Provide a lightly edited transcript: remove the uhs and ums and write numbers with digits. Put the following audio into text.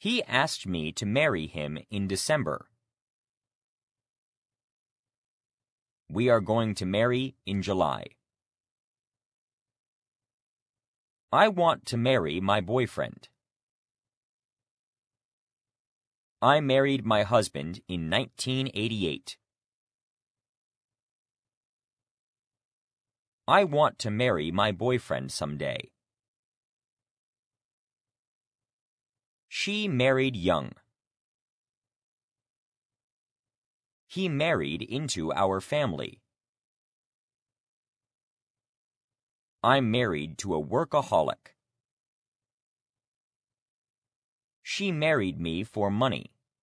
He asked me to marry him in December. We are going to marry in July. I want to marry my boyfriend. I married my husband in 1988. I want to marry my boyfriend someday. She married young. He married into our family. I'm married to a workaholic. She married me for money.